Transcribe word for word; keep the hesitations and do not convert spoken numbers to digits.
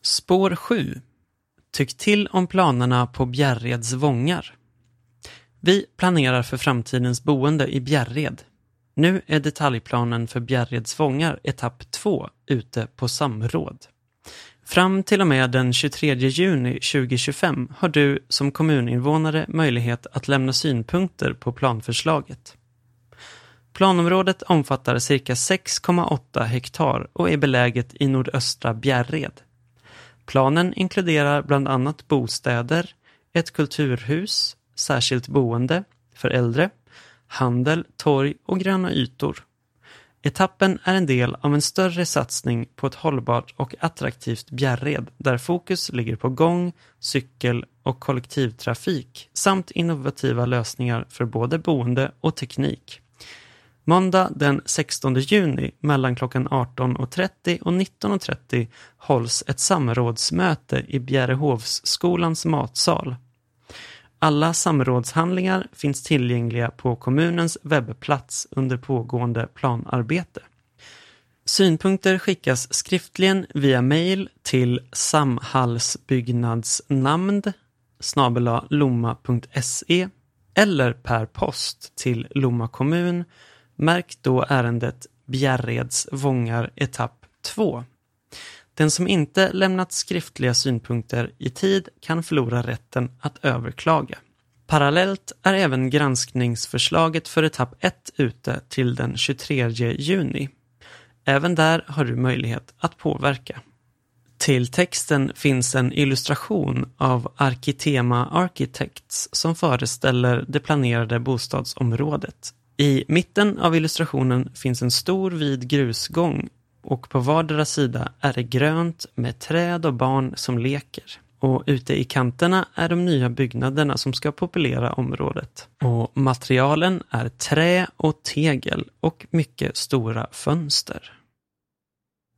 Spår sju. Tyck till om planerna på Bjärreds Vångar. Vi planerar för framtidens boende i Bjärred. Nu är detaljplanen för Bjärreds Vångar etapp två ute på samråd. Fram till och med den tjugotredje juni tjugohundratjugofem har du som kommuninvånare möjlighet att lämna synpunkter på planförslaget. Planområdet omfattar cirka sex komma åtta hektar och är beläget i nordöstra Bjärred. Planen inkluderar bland annat bostäder, ett kulturhus, särskilt boende för äldre, handel, torg och gröna ytor. Etappen är en del av en större satsning på ett hållbart och attraktivt Bjärred där fokus ligger på gång, cykel och kollektivtrafik samt innovativa lösningar för både boende och teknik. Måndag den sextonde juni mellan klockan arton och trettio och nitton och trettio hålls ett samrådsmöte i Bjärehovsskolans matsal. Alla samrådshandlingar finns tillgängliga på kommunens webbplats under pågående planarbete. Synpunkter skickas skriftligen via mejl till samhallsbyggnadsnamnd snabel-a lomma punkt se eller per post till Lomma kommun. Märk då ärendet Bjärreds Vångar etapp två. Den som inte lämnat skriftliga synpunkter i tid kan förlora rätten att överklaga. Parallellt är även granskningsförslaget för etapp ett ute till den tjugotredje juni. Även där har du möjlighet att påverka. Till texten finns en illustration av Arkitema Architects som föreställer det planerade bostadsområdet. I mitten av illustrationen finns en stor vid grusgång och på vardera sida är det grönt med träd och barn som leker. Och ute i kanterna är de nya byggnaderna som ska populera området. Och materialen är trä och tegel och mycket stora fönster.